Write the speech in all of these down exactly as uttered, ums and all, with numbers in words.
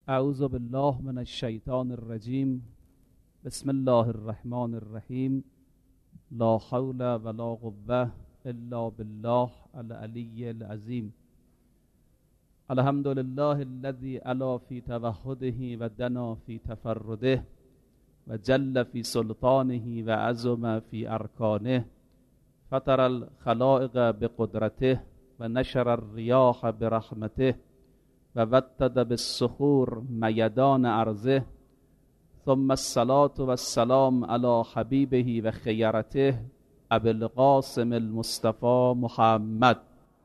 اعوذ بالله من الشیطان الرجیم. بسم الله الرحمن الرحیم. لا حول ولا قوة الا بالله العلی العظیم. الحمد لله الذي علا في توحده و دنا في تفرده و جل في سلطانه و عظم في ارکانه. فطر الخلائق بقدرته و نشر الریاح برحمته و وطد بالصخور میدان ارضه. ثم الصلاة والسلام على حبیبه و خیرته ابی القاسم المصطفى محمد.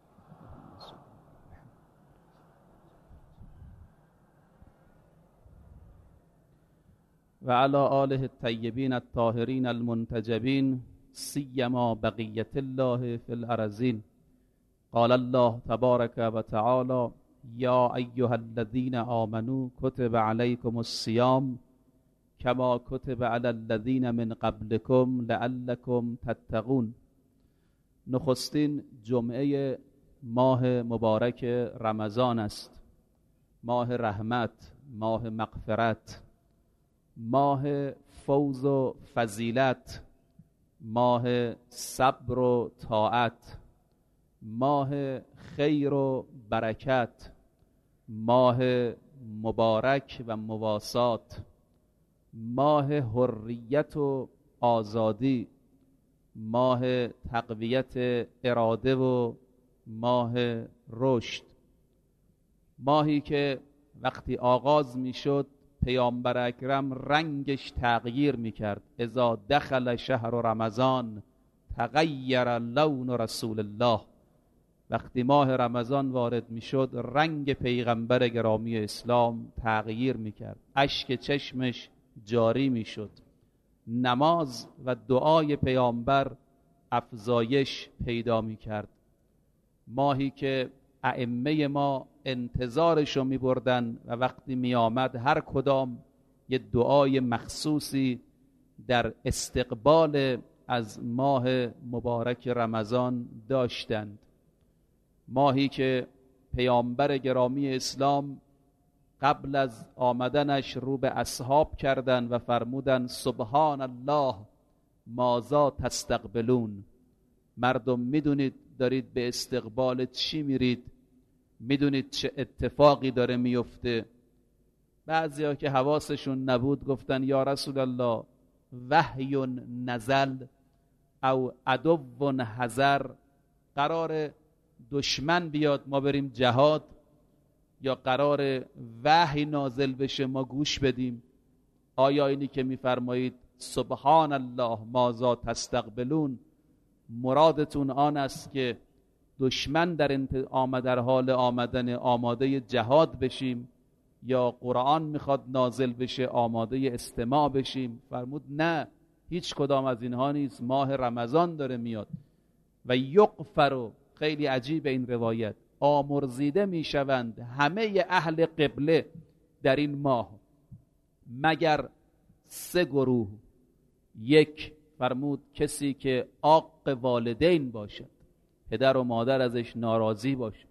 و علی آله الطیبین الطاهرین المنتجبین سیما بقیة الله فی الارضین. قال الله تبارک و تعالی یا ایها الذین آمنوا کتب علیکم الصیام کما کتب علی الذین من قبلکم لعلکم تتقون. نخستین جمعه ماه مبارک رمضان است، ماه رحمت، ماه مغفرت، ماه فوز و فضیلت، ماه صبر و طاعت، ماه خیر و برکت، ماه مبارک و مواسات، ماه حریت و آزادی، ماه تقویت اراده و ماه رشد. ماهی که وقتی آغاز می شد پیامبر اکرم رنگش تغییر می کرد. اذا دخل شهر رمضان تغییر لون رسول الله. وقتی ماه رمضان وارد می شد رنگ پیغمبر گرامی اسلام تغییر می کرد، اشک چشمش جاری می شد، نماز و دعای پیامبر افزایش پیدا می کرد. ماهی که ائمه ما انتظارشو می بردن و وقتی می آمد هر کدام یه دعای مخصوصی در استقبال از ماه مبارک رمضان داشتند. ماهی که پیامبر گرامی اسلام قبل از آمدنش رو به اصحاب کردند و فرمودند سبحان الله ماذا تستقبلون. مردم میدونید دارید به استقبال چی میرید؟ میدونید چه اتفاقی داره میفته؟ بعضیا که حواسشون نبود گفتن یا رسول الله وحی نزل او عدو حذر. قرار دشمن بیاد ما بریم جهاد یا قرار وحی نازل بشه ما گوش بدیم؟ آیا اینی که میفرمایید سبحان الله ماذا تستقبلون مرادتون آن است که دشمن در انت... آمد در حال آمدن آماده جهاد بشیم یا قرآن میخواد نازل بشه آماده استماع بشیم؟ فرمود نه، هیچ کدام از اینها نیست. ماه رمضان داره میاد و یغفر. خیلی عجیب این روایت، آمرزیده میشوند همه اهل قبله در این ماه مگر سه گروه. یک، فرمود کسی که عاق والدین باشد، پدر و مادر ازش ناراضی باشد.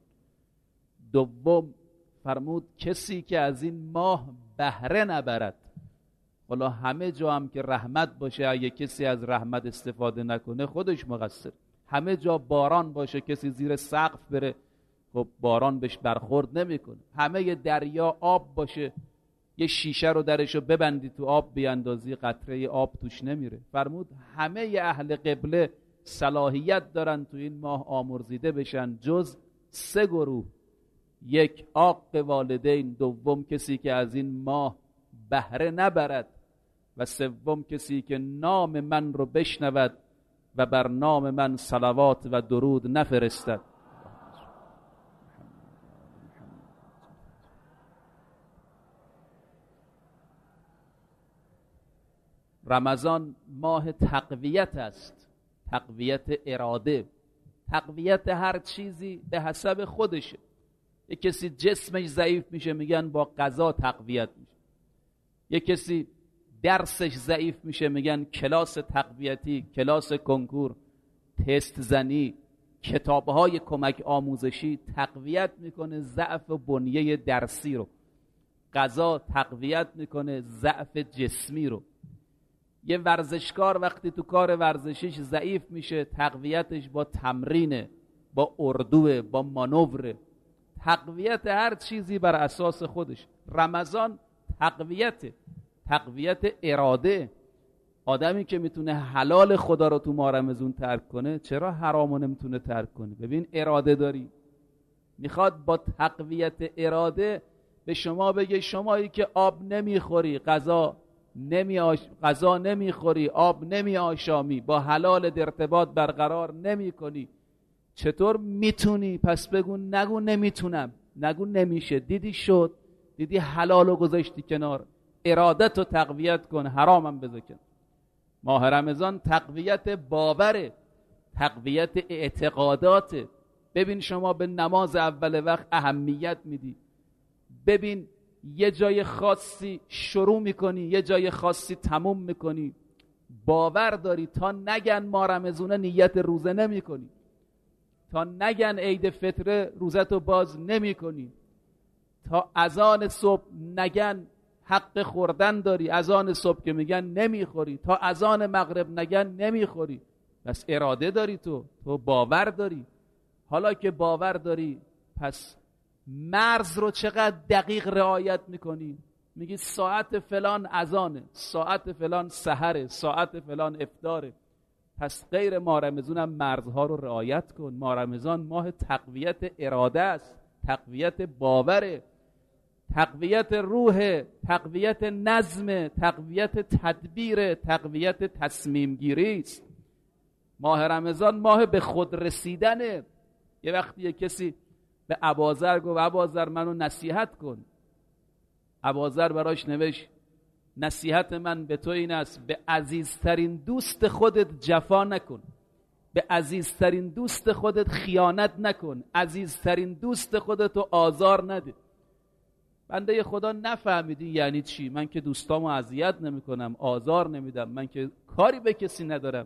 دوم، فرمود کسی که از این ماه بهره نبرد. حالا همه جا هم که رحمت باشه اگه کسی از رحمت استفاده نکنه خودش مقصر. همه جا باران باشه کسی زیر سقف بره خب باران بهش برخورد نمیکنه. همه دریا آب باشه یه شیشه رو درشو ببندی تو آب بیاندازی قطره آب توش نمیره. فرمود همه اهل قبله صلاحیت دارن تو این ماه آمرزیده بشن جز سه گروه. یک، عاق والدین. دوم، کسی که از این ماه بهره نبرد. و سوم، کسی که نام من رو بشنود و بر نام من صلوات و درود نفرستد. رمضان ماه تقویت است، تقویت اراده، تقویت هر چیزی به حسب خودشه. یک کسی جسمش ضعیف میشه میگن با غذا تقویت میشه. یک کسی درسش ضعیف میشه میگن کلاس تقویتی، کلاس کنکور، تست زنی، کتابهای کمک آموزشی تقویت میکنه ضعف و بنیه درسی رو. غذا تقویت میکنه ضعف جسمی رو. یه ورزشکار وقتی تو کار ورزشیش ضعیف میشه، تقویتش با تمرینه، با اردوه، با مانوره. تقویت هر چیزی بر اساس خودش. رمضان تقویت تقویت اراده. آدمی که میتونه حلال خدا رو تو ماه رمضان ترک کنه، چرا حرامو نمیتونه ترک کنه؟ ببین اراده داری. میخواد با تقویت اراده به شما بگه شمایی که آب نمیخوری، غذا نمی آش... غذا نمیخوری، آب نمی آشامی، با حلال ارتباط برقرار نمی کنی، چطور میتونی؟ پس بگو نگو نمیتونم، نگو نمیشه. دیدی شد، دیدی حلالو گذاشتی کنار، ارادت رو تقویت کن، حرامم بذار. ماه رمضان تقویت باوره، تقویت اعتقاداته. ببین شما به نماز اول وقت اهمیت میدی، ببین یه جای خاصی شروع میکنی، یه جای خاصی تموم میکنی، باور داری. تا نگن ما رمضان نیت روزه نمی کنی، تا نگن عید فطر روزتو باز نمی کنی، تا اذان صبح نگن حق خوردن داری، اذان صبح که میگن نمیخوری، تا اذان مغرب نگن نمیخوری. پس اراده داری، تو تو باور داری. حالا که باور داری، پس مرز رو چقدر دقیق رعایت میکنی؟ میگی ساعت فلان اذانه، ساعت فلان سحره، ساعت فلان افطاره. پس غیر ماه رمضان هم مرزها رو رعایت کن. ماه رمضان ماه تقویت اراده است، تقویت باوره، تقویت روح، تقویت نظم، تقویت تدبیر، تقویت تصمیم گیری است. ماه رمضان ماه به خود رسیدنه. یه وقتی یه کسی به اباذر گفت اباذر منو نصیحت کن. اباذر براش نوشت نصیحت من به تو این است به عزیزترین دوست خودت جفا نکن، به عزیزترین دوست خودت خیانت نکن، عزیزترین دوست خودتو آزار نده. بنده خدا نفهمیدی یعنی چی؟ من که دوستامو اذیت نمیکنم، آزار نمیدم، من که کاری به کسی ندارم.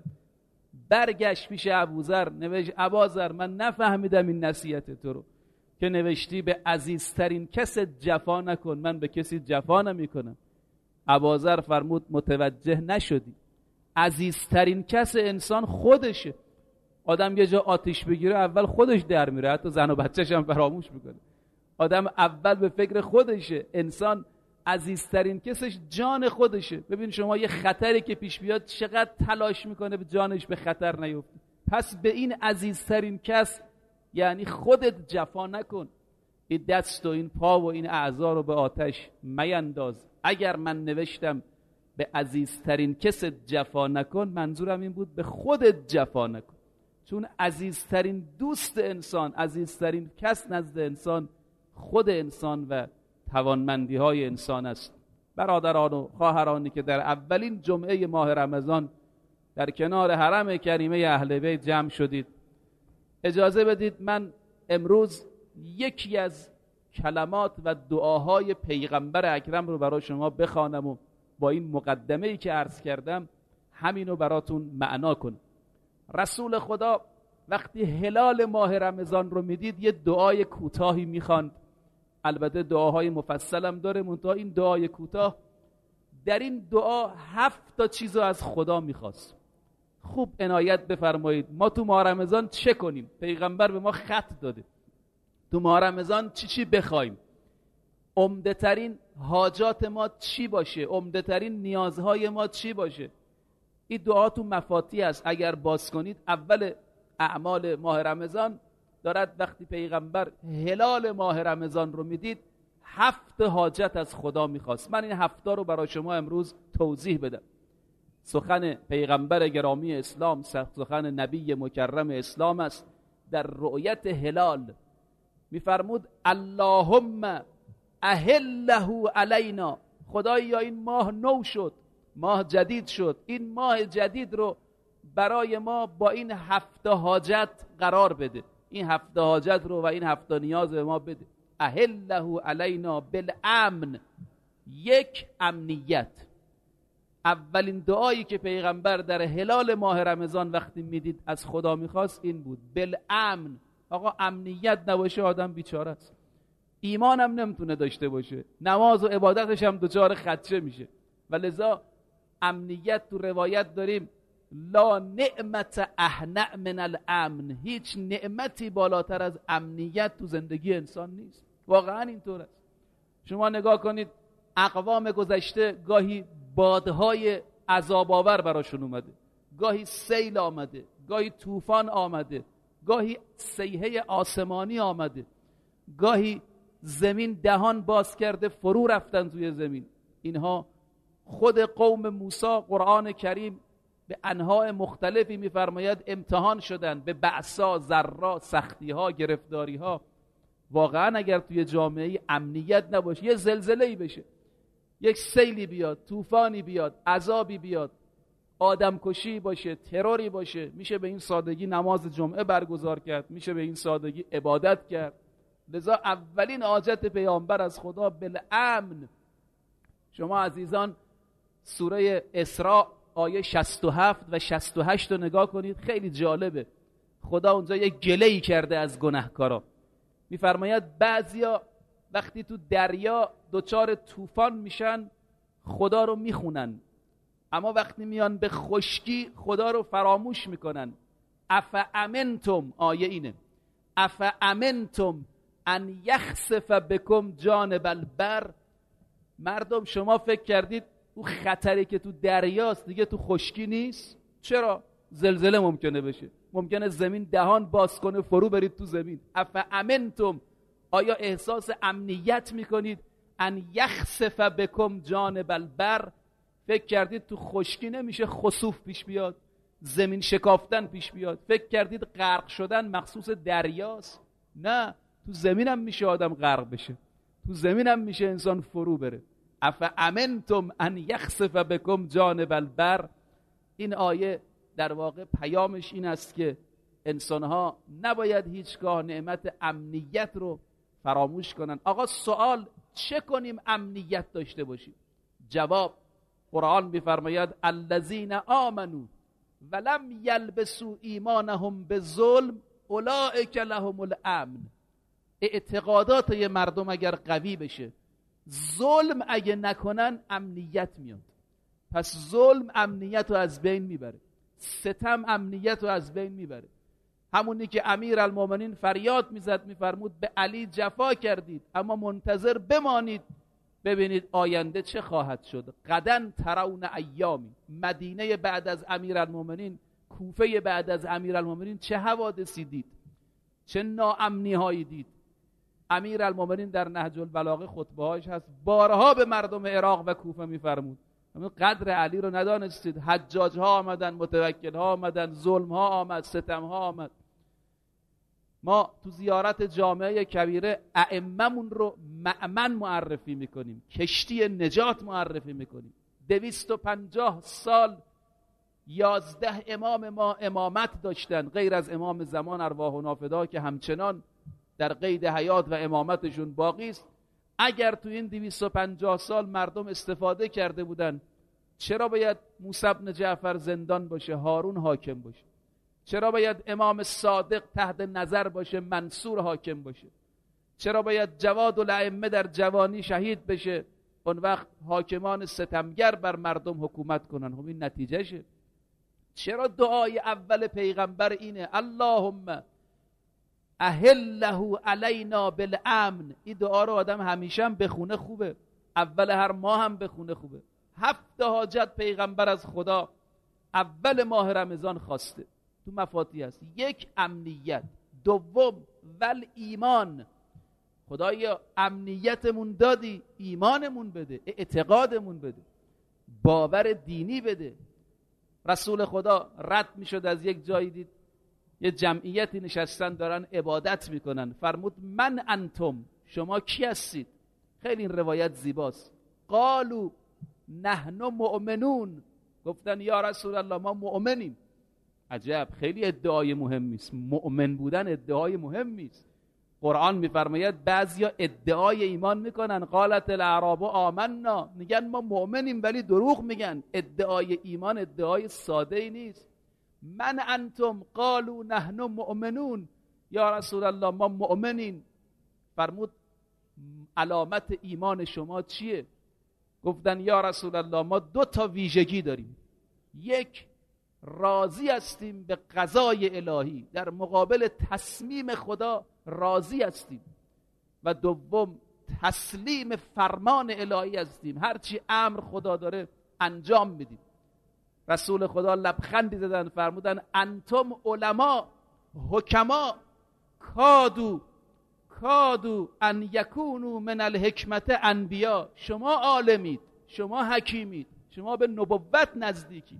برگشت پیش ابوذر نوشت اباذر من نفهمیدم این نصیحت تو رو که نوشتی به عزیزترین کس جفا نکن، من به کسی جفا نمیکنم. اباذر فرمود متوجه نشدی، عزیزترین کس انسان خودشه. آدم یه جا آتیش بگیره اول خودش در میره، حتی زن و بچه‌ش هم فراموش میکنه. آدم اول به فکر خودشه. انسان عزیزترین کسش جان خودشه. ببین شما یه خطری که پیش بیاد چقدر تلاش میکنه به جانش به خطر نیفته. پس به این عزیزترین کس یعنی خودت جفا نکن. این دست و این پا و این اعضا رو به آتش مینداز. اگر من نوشتم به عزیزترین کس جفا نکن، منظورم این بود به خودت جفا نکن. چون عزیزترین دوست انسان، عزیزترین کس نزد انسان خود انسان و توانمندی های انسان است. برادران و خواهرانی که در اولین جمعه ماه رمضان در کنار حرم کریمه اهل بیت جمع شدید، اجازه بدید من امروز یکی از کلمات و دعاهای پیغمبر اکرم رو برای شما بخوانم و با این مقدمه‌ای که عرض کردم همینو براتون معنا کنم. رسول خدا وقتی هلال ماه رمضان رو میدید یه دعای کوتاهی میخواند. البته دعاهای مفصل هم داره، منتها این دعای کوتاه، در این دعا هفت تا چیزو از خدا میخواست. خوب عنایت بفرمایید ما تو ماه رمضان چه کنیم؟ پیغمبر به ما خط داده تو ماه رمضان چی چی بخوایم، عمده ترین حاجات ما چی باشه، عمده ترین نیازهای ما چی باشه. این دعا تو مفاتیح است. اگر باز کنید اول اعمال ماه رمضان دارد وقتی پیغمبر هلال ماه رمضان رو میدید هفت حاجت از خدا میخواست. من این هفتا رو برای شما امروز توضیح بدم. سخن پیغمبر گرامی اسلام، سخن نبی مکرم اسلام است. در رؤیت هلال میفرمود اللهم اهله علینا، خدایا این ماه نو شد، ماه جدید شد، این ماه جدید رو برای ما با این هفت حاجت قرار بده، این هفت حاجت رو و این هفت نیاز به ما بده. اهله علینا بالامن، یک امنیت. اولین دعایی که پیغمبر در هلال ماه رمضان وقتی میدید از خدا میخواست این بود، بالامن. آقا امنیت نباشه آدم بیچاره است. ایمان هم نمیتونه داشته باشه، نماز و عبادتش هم دچار خدشه میشه. و لذا امنیت تو روایت داریم لا نعمت اهنأ من الامن، هیچ نعمتی بالاتر از امنیت تو زندگی انسان نیست. واقعا اینطور است. شما نگاه کنید اقوام گذشته گاهی بادهای عذاب آور براشون اومده، گاهی سیل آمده، گاهی طوفان آمده، گاهی صیحه آسمانی آمده، گاهی زمین دهان باز کرده فرو رفتن توی زمین. اینها خود قوم موسی قرآن کریم به انواع مختلفی میفرماید امتحان شدن به بأسا، ضرا، سختی ها، گرفتاری ها. واقعا اگر توی جامعه امنیت نباشه، یه زلزله‌ای بشه، یک سیلی بیاد، طوفانی بیاد، عذابی بیاد، آدمکشی باشه، تروری باشه، میشه به این سادگی نماز جمعه برگزار کرد، میشه به این سادگی عبادت کرد. لذا اولین حاجت پیامبر از خدا بالامن. شما عزیزان سوره اسراء آیه شصت و هفت و شصت و هشت رو نگاه کنید، خیلی جالبه. خدا اونجا یک گله‌ای کرده از گناهکارا. میفرماید بعضیا وقتی تو دریا دچار طوفان میشن خدا رو میخونن، اما وقتی میان به خشکی خدا رو فراموش میکنن. افامنتم، آیه اینه، افامنتم ان یخسف بکم جانب البر. مردم شما فکر کردید اون خطری که تو دریاست دیگه تو خشکی نیست؟ چرا؟ زلزله ممکنه بشه، ممکنه زمین دهان باز کنه فرو برید تو زمین. افامنتم، آیا احساس امنیت میکنید؟ ان یخسف بکم جانب البر، فکر کردید تو خشکی نمیشه خسوف پیش بیاد، زمین شکافتن پیش بیاد؟ فکر کردید غرق شدن مخصوص دریاست؟ نه، تو زمین هم میشه آدم غرق بشه، تو زمین هم میشه انسان فرو بره. افامنتم ان یخسف بکم جانب البر. این آیه در واقع پیامش این است که انسانها نباید هیچگاه نعمت امنیت رو فراموش کنن. آقا سوال چه کنیم امنیت داشته باشیم؟ جواب قرآن میفرماید الذین آمنوا ولم یلبسوا ایمانهم بظلم اولئک لهم الامن. اعتقادات یه مردم اگر قوی بشه، ظلم اگه نکنن، امنیت میاد. پس ظلم امنیت رو از بین میبره، ستم امنیت رو از بین میبره. همونی که امیرالمومنین فریاد میزد میفرمود به علی جفا کردید اما منتظر بمانید ببینید آینده چه خواهد شد. غداً ترون ایامی. مدینه بعد از امیرالمومنین، کوفه بعد از امیرالمومنین چه حوادثی دید، چه ناامنی هایی دید. امیرالمومنین در نهج البلاغه خطبه هاش هست بارها به مردم عراق و کوفه میفرمود قدر علی رو ندانستید، حجاج ها آمدن، متوکل ها آمدن، ظلم ها آمد، ستم ها آمد. ما تو زیارت جامعه کبیره ائممون رو مأمن معرفی میکنیم، کشتی نجات معرفی میکنیم. دویست و پنجاه سال یازده امام ما امامت داشتن، غیر از امام زمان ارواح و نافدا که همچنان در قید حیات و امامتشون باقی است. اگر تو این دویست و پنجاه سال مردم استفاده کرده بودن، چرا باید موسی بن جعفر زندان باشه، هارون حاکم باشه؟ چرا باید امام صادق تحت نظر باشه، منصور حاکم باشه؟ چرا باید جواد الائمه در جوانی شهید بشه، اون وقت حاکمان ستمگر بر مردم حکومت کنن؟ خب این نتیجهشه. چرا دعای اول پیغمبر اینه اللهم احله علینا بالامن؟ این دعا رو آدم همیشه هم بخونه خوبه، اول هر ماه هم بخونه خوبه. هفت حاجت پیغمبر از خدا اول ماه رمضان خواسته، تو مفاتیح هست. یک، امنیت. دوم، ول ایمان. خدایا امنیتمون دادی، ایمانمون بده، اعتقادمون بده، باور دینی بده. رسول خدا رد میشد از یک جایی، دید یه جمعیتی نشستن دارن عبادت میکنن، فرمود من انتم، شما کی هستید؟ خیلی این روایت زیباست. قالو نحن مؤمنون، گفتن یا رسول الله ما مؤمنیم. عجب، خیلی ادعای مهمی است. مؤمن بودن ادعای مهمی است. قرآن میفرماید بعضیا ادعای ایمان میکنن، قالت الاعراب آمنا، میگن ما مؤمنیم ولی دروغ میگن. ادعای ایمان ادعای ساده ای نیست. من انتم قالوا نحن مؤمنون، یا رسول الله ما مؤمنین. فرمود علامت ایمان شما چیه؟ گفتن یا رسول الله ما دو تا ویژگی داریم. یک، راضی هستیم به قضای الهی، در مقابل تصمیم خدا راضی هستیم. و دوم، تسلیم فرمان الهی هستیم، هرچی امر خدا داره انجام میدیم. رسول خدا لبخندی زدن فرمودن انتم علما حکما کادو کادو ان یکونو من الحکمت انبیا. شما عالمید، شما حکیمید، شما به نبوت نزدیکید.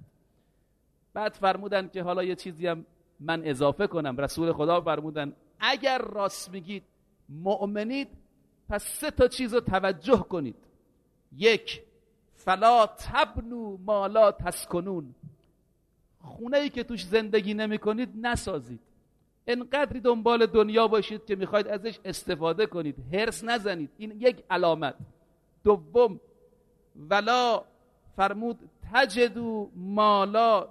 بعد فرمودن که حالا یه چیزی هم من اضافه کنم. رسول خدا فرمودن اگر راست میگید، مؤمنید، پس سه تا چیز رو توجه کنید. یک، فلا تبنو ما لا تسکنون. خونه ای که توش زندگی نمی کنید نسازید. انقدری دنبال دنیا باشید که میخواید ازش استفاده کنید، هرس نزنید. این یک علامت. دوم، ولا فرمود تجدو ما لا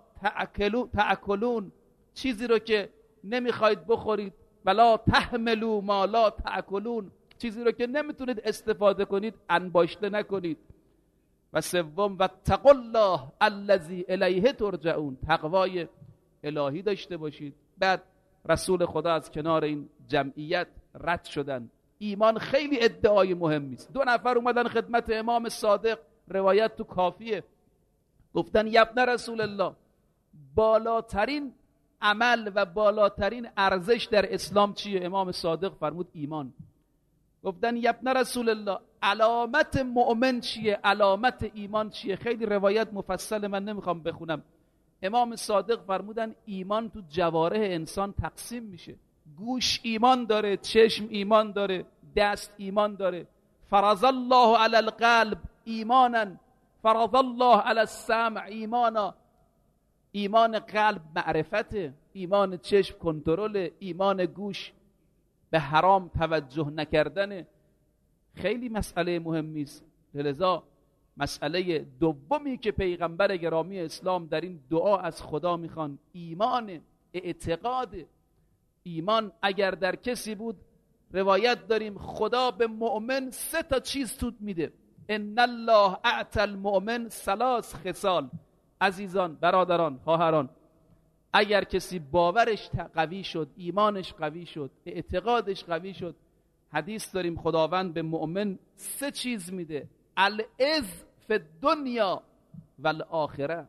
تأکلون. چیزی رو که نمیخواید بخورید. ولا تحملو ما لا تأکلون. چیزی رو که نمیتونید استفاده کنید انباشته نکنید. و سوم، و اتقوا الله الذی الیه ترجعون. تقوای الهی داشته باشید. بعد رسول خدا از کنار این جمعیت رد شدن. ایمان خیلی ادعای مهمی است. دو نفر اومدن خدمت امام صادق، روایت تو کافیه، گفتن یا ابن رسول الله، بالاترین عمل و بالاترین ارزش در اسلام چیه؟ امام صادق فرمود ایمان. گفتن یا ابن رسول الله، علامت مؤمن چیه؟ علامت ایمان چیه؟ خیلی روایت مفصل، من نمیخوام بخونم. امام صادق فرمودن ایمان تو جوارح انسان تقسیم میشه. گوش ایمان داره، چشم ایمان داره، دست ایمان داره. فرض الله علی القلب ایمانا، فرض الله علی السمع ایمانا. ایمان قلب معرفته، ایمان چشم کنترل، ایمان گوش به حرام توجه نکردن. خیلی مسئله مهمی است. لذا مسئله دومی که پیغمبر گرامی اسلام در این دعا از خدا میخوان ایمان، اعتقاد. ایمان اگر در کسی بود، روایت داریم خدا به مؤمن سه تا چیز توت میده. ان الله اعطى المؤمن ثلاث خصال. عزیزان، برادران، خواهران، اگر کسی باورش قوی شد، ایمانش قوی شد، اعتقادش قوی شد، حدیث داریم خداوند به مؤمن سه چیز میده. العز فی الدنیا و الاخره.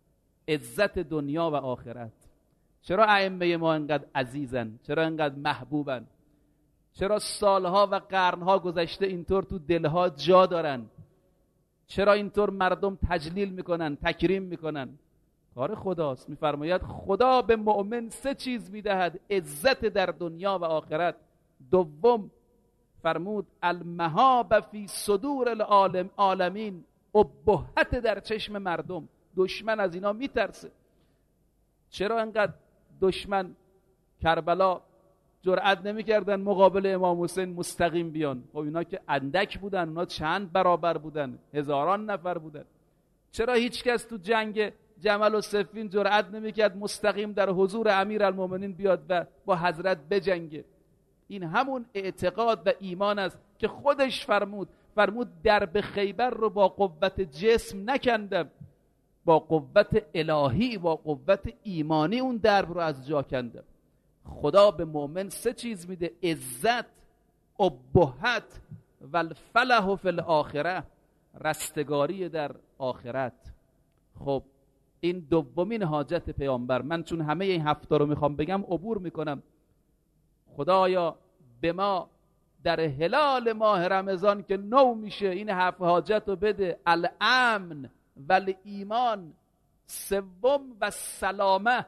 عزت دنیا و آخرت. چرا ائمه ما انقدر عزیزن؟ چرا انقدر محبوبن؟ چرا سالها و قرنها گذشته اینطور تو دلها جا دارن؟ چرا اینطور مردم تجلیل میکنن، تکریم میکنن؟ کار خداست. میفرماید خدا به مؤمن سه چیز میدهد: عزت در دنیا و آخرت. دوم فرمود المهابه فی صدور العالم عالمین. ابهت در چشم مردم. دشمن از اینا میترسه. چرا انقدر دشمن کربلا جرأت نمیکردن مقابل امام حسین مستقیم بیان؟ خب اینا که اندک بودن، اونا چند برابر بودن، هزاران نفر بودن. چرا هیچ کس تو جنگ جمل و صفین جرأت نمیکرد مستقیم در حضور امیرالمومنین بیاد و با حضرت بجنگه؟ این همون اعتقاد و ایمان است که خودش فرمود فرمود درب خیبر رو با قوت جسم نکندم، با قوت الهی، با قوت ایمانی اون درب رو از جا کندم. خدا به مؤمن سه چیز میده: عزت، ابهت و الفلاح فی الاخره. رستگاری در آخرت. خب این دومین حاجت پیامبر. من چون همه این هفته رو میخوام بگم عبور میکنم. خدایا به ما در هلال ماه رمضان که نو میشه این هفت حاجت رو بده: الامن و الایمان. سوم و سلامت.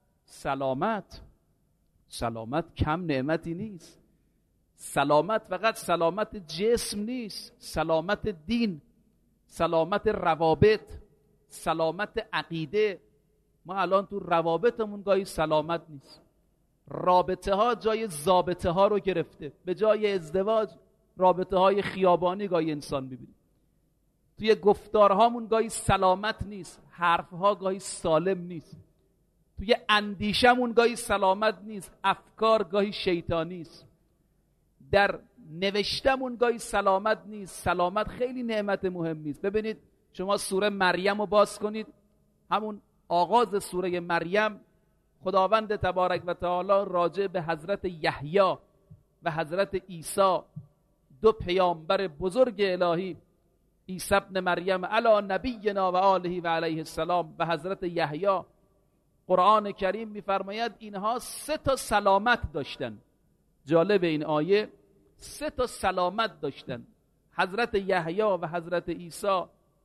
سلامت سلامت کم نعمتی نیست. سلامت فقط سلامت جسم نیست، سلامت دین، سلامت روابط، سلامت عقیده. ما الان تو روابطمون گاهی سلامت نیست. رابطه ها جای ضابطه ها رو گرفته. به جای ازدواج رابطه های خیابانی گاهی انسان میبینیم. توی گفتارهامون گاهی سلامت نیست، حرفها گاهی سالم نیست. توی اندیشمون گاهی سلامت نیست، افکار گاهی شیطانی است. در نوشتمون گاهی سلامت نیست. سلامت خیلی نعمت مهمی است. ببینید شما سوره مریم رو باز کنید، همون آغاز سوره مریم خداوند تبارک و تعالی راجع به حضرت یحیی و حضرت عیسی، دو پیامبر بزرگ الهی، عیسی ابن مریم علی نبینا و آله و علیه السلام و حضرت یحیی، قرآن کریم میفرماید اینها سه تا سلامت داشتن. جالب این آیه، سه تا سلامت داشتن. حضرت یحیی و حضرت عیسی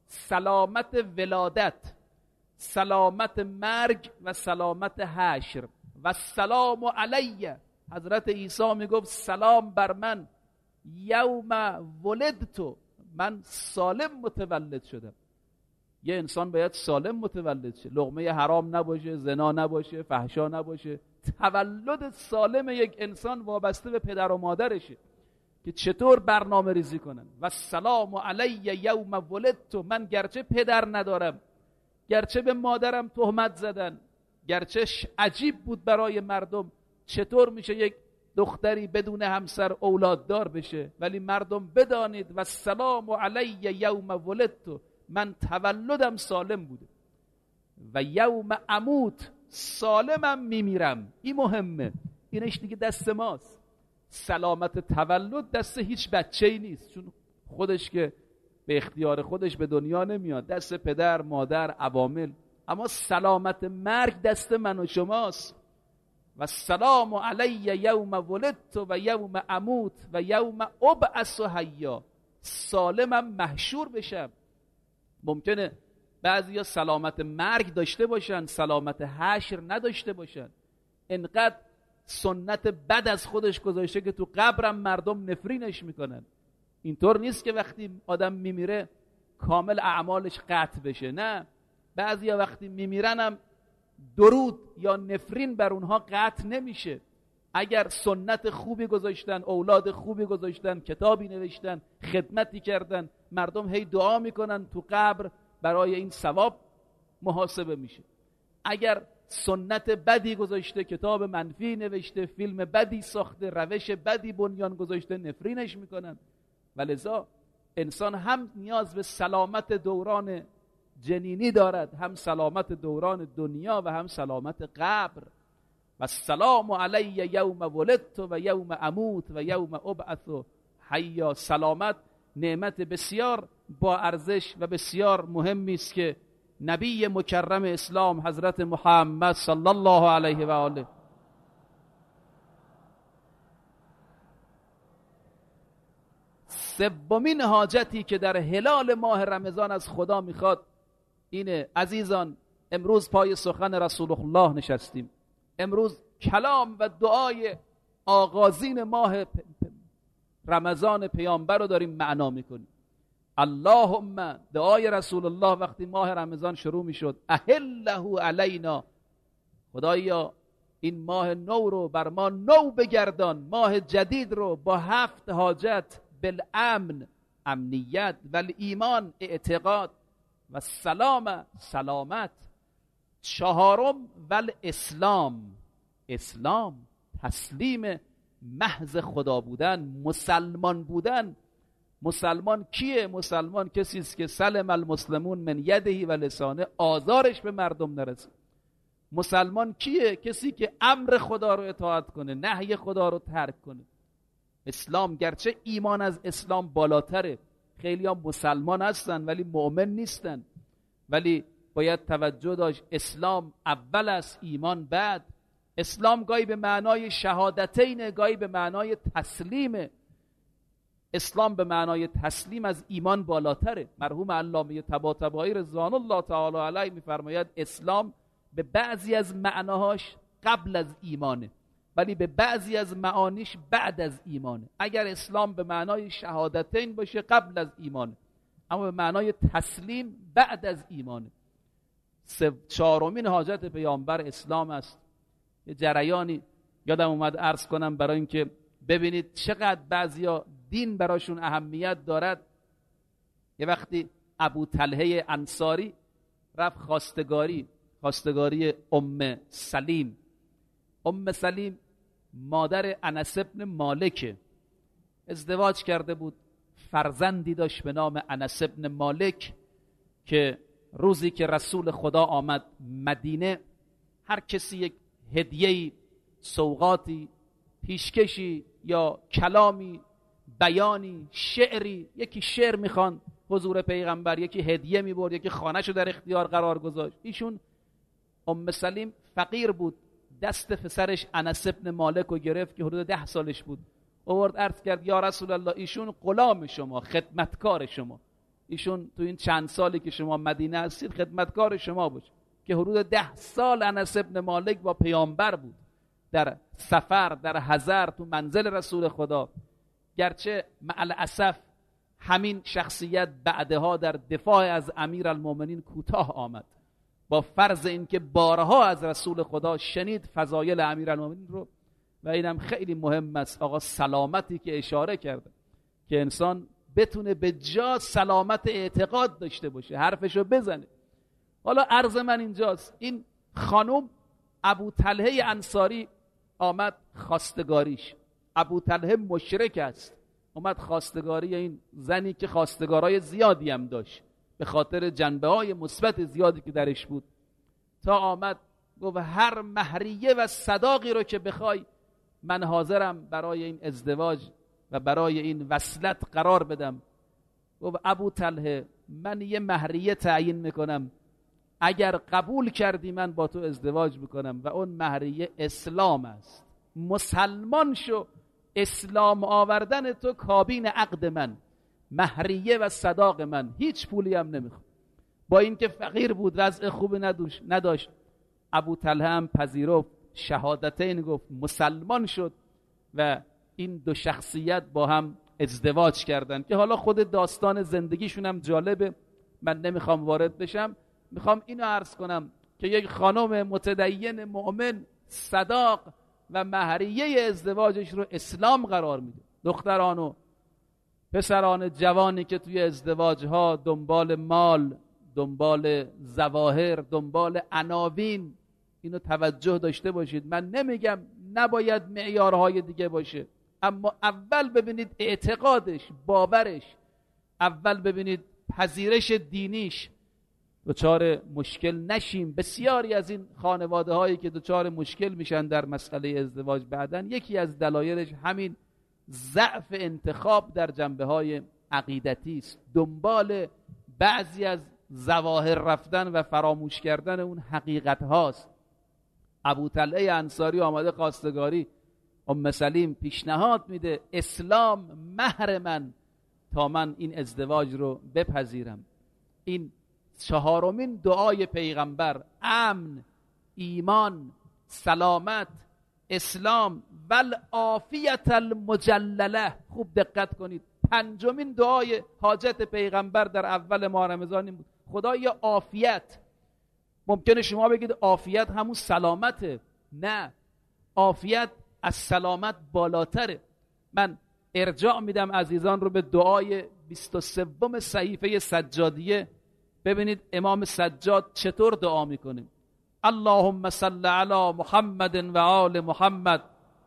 سلامت ولادت، سلامت مرگ و سلامت حشر. و سلام علیه، حضرت عیسی میگفت سلام بر من یوم ولدتو، من سالم متولد شدم. یه انسان باید سالم متولد شه، لقمه حرام نباشه، زنا نباشه، فحشا نباشه. تولد سالم یک انسان وابسته به پدر و مادرشه که چطور برنامه ریزی کنن. و سلام علی یوم ولدتو، من گرچه پدر ندارم، گرچه به مادرم تهمت زدن، گرچه عجیب بود برای مردم چطور میشه یک دختری بدون همسر اولاددار بشه، ولی مردم بدانید و سلام علی یوم ولدتو، من تولدم سالم بوده. و یوم اموت، سالمم میمیرم. این مهمه، اینش دیگه دست ماست. سلامت تولد دست هیچ بچه‌ای نیست، چون خودش که به اختیار خودش به دنیا نمیاد، دست پدر، مادر، عوامل. اما سلامت مرگ دست من و شماست. و سلام علی یوم ولدت و یوم اموت و یوم ابعث حیا، سالمم محشور بشم. ممکنه بعضیا سلامت مرگ داشته باشن، سلامت حشر نداشته باشن. انقدر سنت بد از خودش گذاشته که تو قبرم مردم نفرینش میکنن. اینطور نیست که وقتی آدم میمیره کامل اعمالش قطع بشه، نه، بعضیا وقتی میمیرنم درود یا نفرین بر اونها قطع نمیشه. اگر سنت خوبی گذاشتن، اولاد خوبی گذاشتن، کتابی نوشتن، خدمتی کردن، مردم هی دعا میکنن، تو قبر برای این ثواب محاسبه میشه. اگر سنت بدی گذاشته، کتاب منفی نوشته، فیلم بدی ساخته، روش بدی بنیان گذاشته، نفرینش میکنن. ولذا انسان هم نیاز به سلامت دوران جنینی دارد، هم سلامت دوران دنیا و هم سلامت قبر. و السلام علی یوم ولدت و یوم اموت و یوم ابعث حیا. سلامت نعمت بسیار با ارزش و بسیار مهمی است که نبی مکرم اسلام حضرت محمد صلی الله علیه و آله سومین حاجتی که در هلال ماه رمضان از خدا میخواد اینه. عزیزان، امروز پای سخن رسول الله نشستیم. امروز کلام و دعای آغازین ماه رمضان پیامبر رو داریم معنا میکنیم. اللهم، دعای رسول الله وقتی ماه رمضان شروع میشد، احله علینا، خدایا این ماه نو رو بر ما نو بگردان، ماه جدید رو با هفت حاجت، بالامن، امنیت، و ایمان، اعتقاد، و سلام، سلامت، چهارم ول اسلام، اسلام، تسلیم محض خدا بودن، مسلمان بودن. مسلمان کیه؟ مسلمان کسی است که سلم المسلمون من یده و لسانه، آزارش به مردم نرسه. مسلمان کیه؟ کسی که امر خدا رو اطاعت کنه، نهی خدا رو ترک کنه. اسلام، گرچه ایمان از اسلام بالاتره، خیلی هم مسلمان هستن ولی مؤمن نیستن، ولی باید توجه داشت اسلام اول است، ایمان بعد. اسلام گاهی به معنای شهادتین، گاهی به معنای تسلیمه. اسلام به معنای تسلیم از ایمان بالاتره. مرحوم علامه طباطبایی رضوان الله تعالی علیه میفرماید اسلام به بعضی از معناهاش قبل از ایمانه، ولی به بعضی از معانیش بعد از ایمانه. اگر اسلام به معنای شهادتین باشه قبل از ایمانه، اما به معنای تسلیم بعد از ایمانه. چهارمین حاجت پیامبر اسلام است. یه جریانی یادم اومد عرض کنم برای اینکه ببینید چقدر بعضیا دین براشون اهمیت دارد. یه وقتی ابو طلحه انصاری رفت خواستگاری، خواستگاری ام سلیم. ام سلیم مادر انس بن مالکه. ازدواج کرده بود، فرزندی داشت به نام انس بن مالک که روزی که رسول خدا آمد مدینه، هر کسی یک هدیه‌ای، سوغاتی، پیشکشی یا کلامی، بیانی، شعری، یکی شعر میخوان حضور پیغمبر، یکی هدیه میبرد، یکی خانه‌شو در اختیار قرار گذاشت. ایشون ام سلیم فقیر بود، دست پسرش انس بن مالک رو گرفت که حدود ده سالش بود، آورد عرض کرد یا رسول الله ایشون غلام شما، خدمتکار شما، ایشون تو این چند سالی که شما مدینه هستید خدمتکار شما باشه. که حدود ده سال انس بن مالک با پیامبر بود، در سفر، در حضر، تو منزل رسول خدا. گرچه مع الاسف همین شخصیت بعدها در دفاع از امیر المؤمنین کوتاه آمد، با فرض اینکه بارها از رسول خدا شنید فضایل امیر المؤمنین رو. و اینم خیلی مهم است آقا، سلامتی که اشاره کرده که انسان بتونه به جا سلامت اعتقاد داشته باشه، حرفشو بزنه. حالا عرض من اینجاست، این خانم ابو طلحه انصاری آمد خواستگاریش. ابو طلحه مشرک است، آمد خواستگاری این زنی که خواستگارای زیادی هم داشت به خاطر جنبه های مثبت زیادی که درش بود. تا آمد گفت هر مهریه و صداقی رو که بخوای من حاضرم برای این ازدواج و برای این وصلت قرار بدم. گفت ابو طلحه من یه مهریه تعیین میکنم، اگر قبول کردی من با تو ازدواج میکنم و اون مهریه اسلام است. مسلمان شو، اسلام آوردن تو کابین عقد من، مهریه و صداق من، هیچ پولی هم نمیخوام. با اینکه فقیر بود، وضع خوبی نداشت، ابو طلحه هم پذیرفت، شهادتین گفت، مسلمان شد و این دو شخصیت با هم ازدواج کردن که حالا خود داستان زندگیشون هم جالبه، من نمیخوام وارد بشم. میخوام اینو عرض کنم که یک خانم متدین مؤمن صداق و مهریه ازدواجش رو اسلام قرار میده. دختران و پسران جوانی که توی ازدواجها دنبال مال، دنبال ظواهر، دنبال عناوین، اینو توجه داشته باشید. من نمیگم نباید معیارهای دیگه باشه، اما اول ببینید اعتقادش، باورش، اول ببینید پذیرش دینیش. دچار مشکل نشیم. بسیاری از این خانواده هایی که دچار مشکل میشن در مسئله ازدواج بعدن، یکی از دلایلش همین ضعف انتخاب در جنبه های عقیدتی است، دنبال بعضی از ظواهر رفتن و فراموش کردن اون حقیقت هاست. ابو طلحه انصاری آمده خواستگاری، ام سلیم پیشنهاد میده اسلام مهر من تا من این ازدواج رو بپذیرم. این چهارمین دعای پیغمبر، امن، ایمان، سلامت، اسلام و العافیت المجلله. خوب دقت کنید، پنجمین دعای حاجت پیغمبر در اول ماه رمضان این بود، خدای عافیت. ممکنه شما بگید عافیت همون سلامته، نه، عافیت از سلامت بالاتره. من ارجاع میدم عزیزان رو به دعای بیست و سوم صحیفه سجادیه. ببینید امام سجاد چطور دعا میکنه. اللهم صل علی محمد و آل محمد.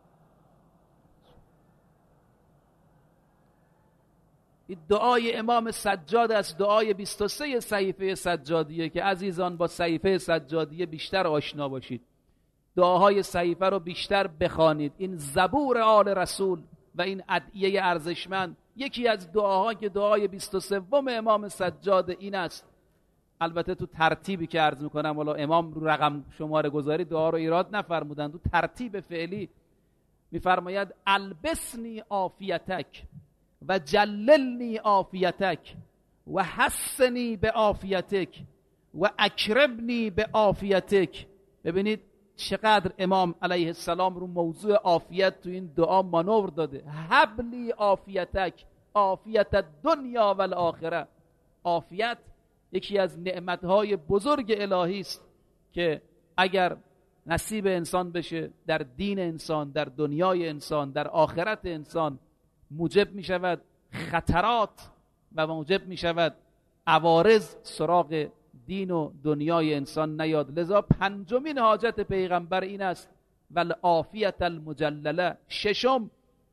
این دعای امام سجاد از دعای بیست و سه صحیفه سجادیه که عزیزان با صحیفه سجادیه بیشتر آشنا باشید، دعاهای صحیفه رو بیشتر بخوانید. این زبور آل رسول و این ادعیه ارزشمند، یکی از دعاها که دعای بیست و سه امام سجاد این است. البته تو ترتیبی که عرض میکنم، والا امام رو رقم شماره گذاری دعا رو ایراد نفرمودن، تو ترتیب فعلی میفرماید البسنی عافیتک و جللنی عافیتک و حسنی به عافیتک و اکرمنی به عافیتک. ببینید چقدر امام علیه السلام رو موضوع عافیت تو این دعا مانور داده. حبلی عافیتک، عافیت دنیا و الاخره. عافیت یکی از نعمتهای بزرگ الهی است که اگر نصیب انسان بشه در دین انسان، در دنیای انسان، در آخرت انسان، موجب می شود خطرات و موجب می شود عوارض سراغ دین و دنیای انسان نیاد. لذا پنجمین حاجت پیغمبر این است والعافیت المجلله. ششم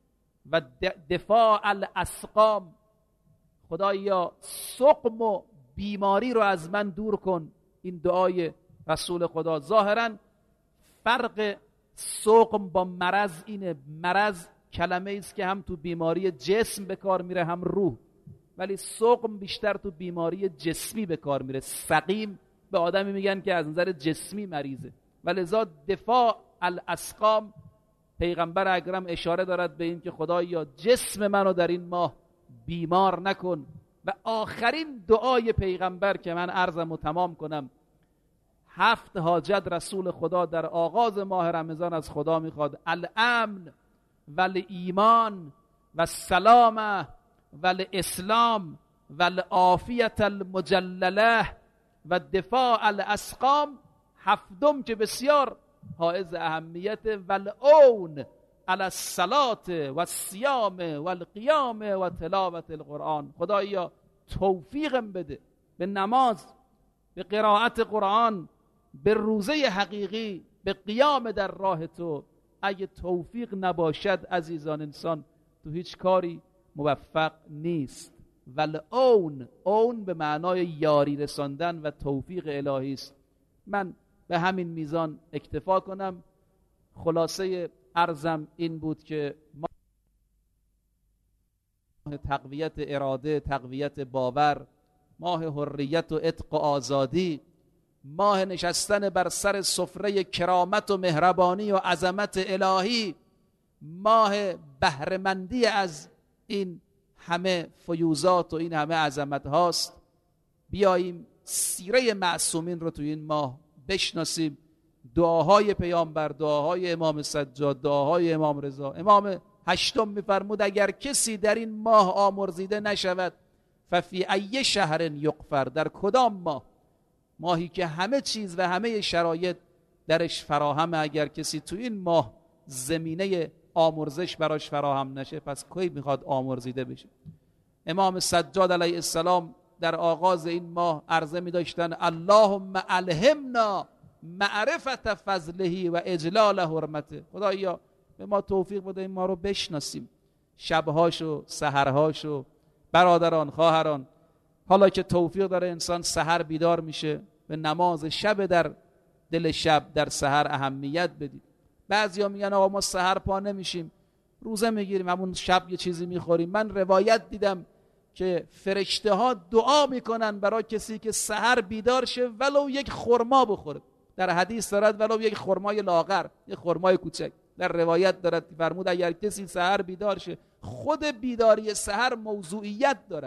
و دفاع الاسقام، خدایا سقم و بیماری رو از من دور کن. این دعای رسول خدا. ظاهرا فرق سقم با مرض اینه، مرض کلمه است که هم تو بیماری جسم به کار میره هم روح، ولی سقم بیشتر تو بیماری جسمی به کار میره. سقیم به آدمی میگن که از نظر جسمی مریضه، ولذا دفاع الاسقام پیغمبر اکرم اشاره دارد به این که خدایا جسم منو در این ماه بیمار نکن. و آخرین دعای پیغمبر که من عرضمو تمام کنم، هفت حاجت رسول خدا در آغاز ماه رمضان از خدا میخواد: الامن و الایمان و السلامه و الاسلام و العافیت المجلله و دفاع الاسقام. هفتم که بسیار حائز اهمیت: والعون علی الصلاة و الصیام و القیام و تلاوت القرآن. خدایا توفیقم بده به نماز، به قرائت قرآن، به روزه حقیقی، به قیام در راه تو. اگه توفیق نباشد عزیزان، انسان تو هیچ کاری موفق نیست. والعون، اون به معنای یاری رساندن و توفیق الهی است. من به همین میزان اکتفا کنم. خلاصه عرضم این بود که ما ماه تقویت اراده، تقویت باور، ماه حریت و عتق و آزادی، ماه نشستن بر سر سفره کرامت و مهربانی و عظمت الهی، ماه بهره‌مندی از این همه فیوزات و این همه عظمت هاست. بیاییم سیره معصومین رو توی این ماه بشناسیم. دعاهای پیامبر، دعاهای امام سجاد، دعاهای امام رضا. امام هشتم میفرمود اگر کسی در این ماه آمرزیده نشود، ففی ای شهر یغفر، در کدام ماه؟ ماهی که همه چیز و همه شرایط درش فراهمه. اگر کسی تو این ماه زمینه آمرزش براش فراهم نشه، پس کی میخواد آمرزیده بشه؟ امام سجاد علیه السلام در آغاز این ماه عرضه می داشتن: اللهم الهمنا معرفت فضله و اجلال حرمته. خدایا به ما توفیق بده این ما رو بشناسیم، شبهاشو، سحرهاشو. برادران، خواهران، حالا که توفیق داره انسان سحر بیدار میشه، به نماز شب در دل شب در سحر اهمیت بدید. بعضیا میگن آقا ما سحر پا نمیشیم، روزه میگیریم، همون شب یه چیزی میخوریم. من روایت دیدم که فرشته ها دعا میکنن برای کسی که سحر بیدار شه ولو یک خرما بخوره. در حدیث دارد ولو یک خرمای لاغر، یک خرمای کوچک. در روایت دارد که فرمود اگر کسی سحر بیدار شه، خود بیداری سحر موضوعیت دارد.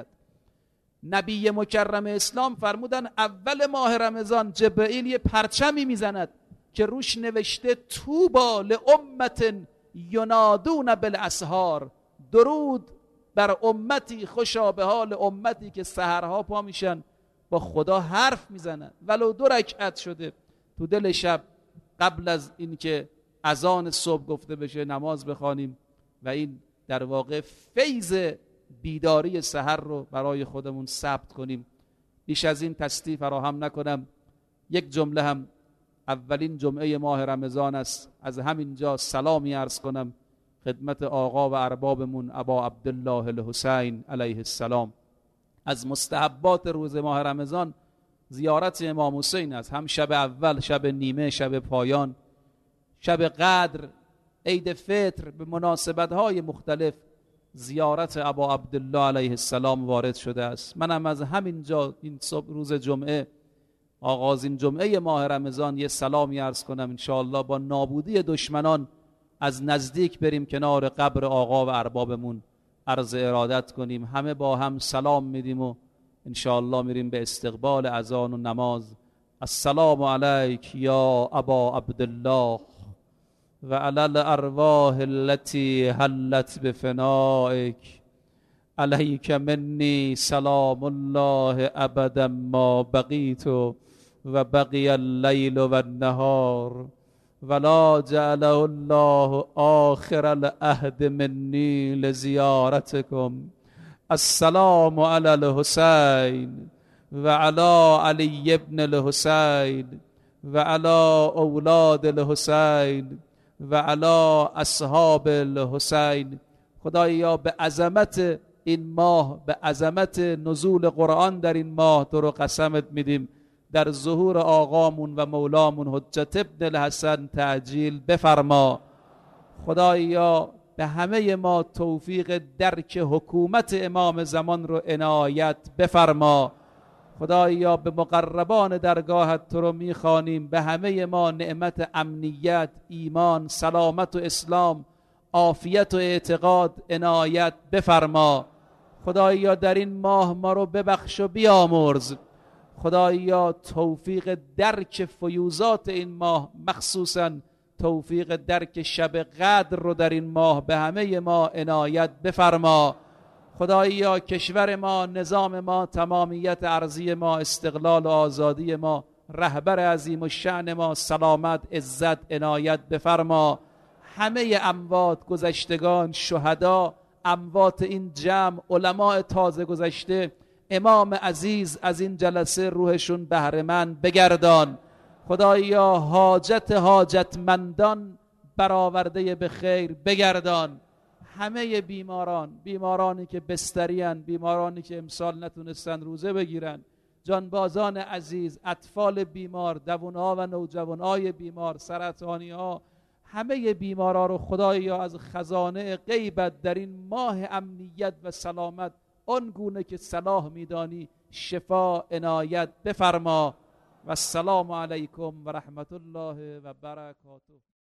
نبی مکرم اسلام فرمودن اول ماه رمضان جبرئیل یه پرچمی میزند که روش نوشته طوبی لامت ینادون بالاسحار، درود بر امتی، خوشا به حال امتی که سحرها پا میشن با خدا حرف میزنن. ولو دو رکعت شده تو دل شب قبل از اینکه اذان صبح گفته بشه نماز بخوانیم و این در واقع فیض بیداری سحر رو برای خودمون ثبت کنیم. بیش از این تصدیق فراهم نکنم. یک جمله هم، اولین جمعه ماه رمضان است، از همینجا سلامی عرض کنم خدمت آقا و اربابمون ابا عبدالله الحسین علیه السلام. از مستحبات روز ماه رمضان زیارت امام حسین است، هم شب اول، شب نیمه، شب پایان، شب قدر، عید فطر، به مناسبت‌های مختلف زیارت ابا عبدالله علیه السلام وارد شده است. منم از همینجا این صبح روز جمعه، آغازین جمعه ماه رمضان، یه سلامی عرض کنم. انشاءالله با نابودی دشمنان از نزدیک بریم کنار قبر آقا و اربابمون عرض ارادت کنیم. همه با هم سلام میدیم و انشاءالله میریم به استقبال اذان و نماز. السلام علیک یا ابا عبدالله و علی الارواح التي حلت بفنائک، علیک منی سلام الله ابدا ما بقیت و بقی اللیل و النهار ولا جعله الله آخر العهد منی لزیارتکم. السلام علی الحسین و علی علی ابن الحسین و علی اولاد الحسین و علی اصحاب الحسین خدایا به عظمت این ماه، به عظمت نزول قرآن در این ماه تو رو قسمت میدیم در ظهور آقامون و مولامون حجت ابن الحسن تعجیل بفرما. خدایا به همه ما توفیق درک حکومت امام زمان رو عنایت بفرما. خدایا به مقربان درگاهت تو رو میخوانیم، به همه ما نعمت امنیت، ایمان، سلامت و اسلام، عافیت و اعتقاد عنایت بفرما. خدایا در این ماه ما رو ببخش و بیامرز. خدایا توفیق درک فیوزات این ماه، مخصوصا توفیق درک شب قدر رو در این ماه به همه ما عنایت بفرما. خدایا کشور ما، نظام ما، تمامیت ارضی ما، استقلال و آزادی ما، رهبر عظیم و شأن ما سلامت، عزت عنایت بفرما. همه اموات، گذشتگان، شهدا، اموات این جمع، علماء تازه گذشته، امام عزیز از این جلسه روحشون بهره‌مند بگردان. خدایا حاجت حاجتمندان برآورده به خیر بگردان. همه بیماران، بیمارانی که بستریان، بیمارانی که امسال نتونستن روزه بگیرن، جانبازان عزیز، اطفال بیمار، جوان‌ها و نوجوان‌های بیمار، سرطانی‌ها، همه بیمارا رو خدایا از خزانه غیبت در این ماه امنیت و سلامت آنگونه که صلاح میدانی شفا عنایت بفرما. و السلام علیکم و رحمت الله و برکاته.